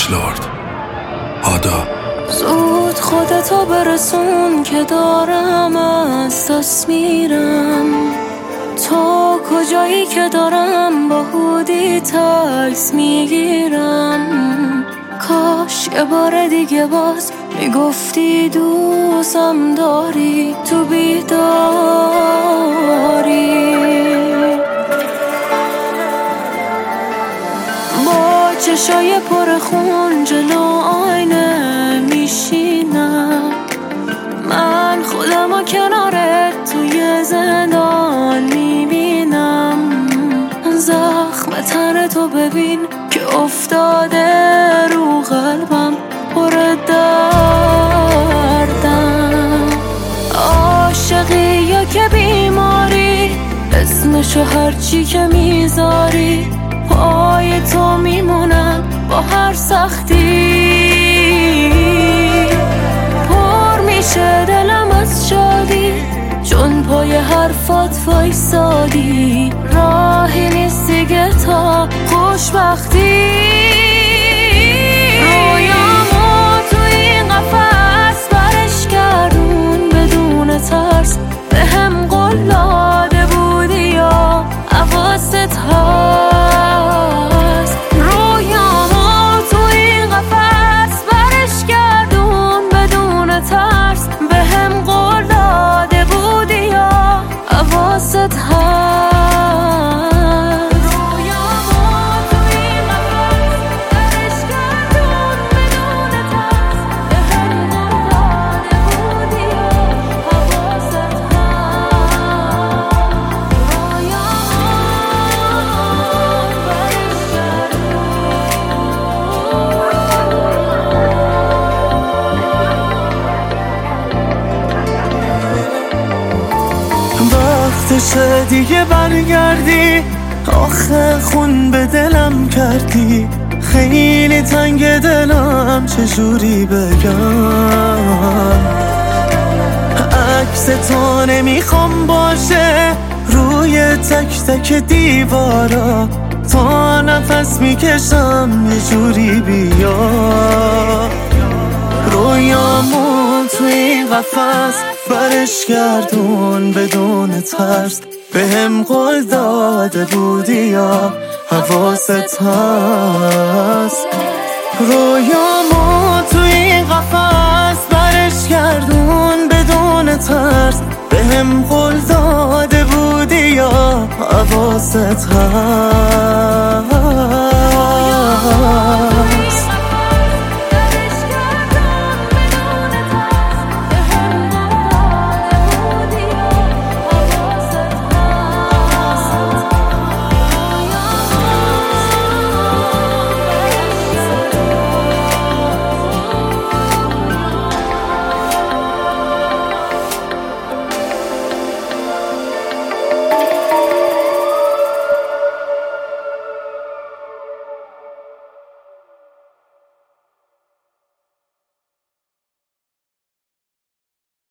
مچ لورد آدا. زود خودتو برسون که دارم از دست میرم. تا کجایی که دارم با هودی تکس میگیرم. کاش یه بار دیگه باز میگفتی دوستم داری تو بیداری. با چشای پر خون جلو آینه میشینم. من خودمو کنارت توی زندان میبینم. زخم تن تو ببین که افتاده رو قلبم پر دردم. عاشقی یا که بیماری اسمشو هرچی که میذاری. پای تو میمونم با هر سختی. پر میشه دلم از شادی چون پای حرفات وایسادی. راهی نیست دیگه تا خوشبختی. رویامو تو این قفس برش کردون بدون ترس. به هم قول داده بودی یا حواست هست. رویامو تو این قفس برش کردون بدون ترس. به هم قول داده بودی یا حواست هست. وقتشه دیگه برگردی. آخه خون به دلم کردی. خیلی تنگ دلم چجوری بگم. عکس تو نمیخوام باشه روی تک تک دیوارا. تا نفس میکشم یه جوری بیا. رویامون تو این قفس برش گردون بدون ترس. به هم قول داده بودی یا حواست هست. رویامون تو این قفس برش گردون بدون ترس. به هم قول داده بودی یا حواست هست.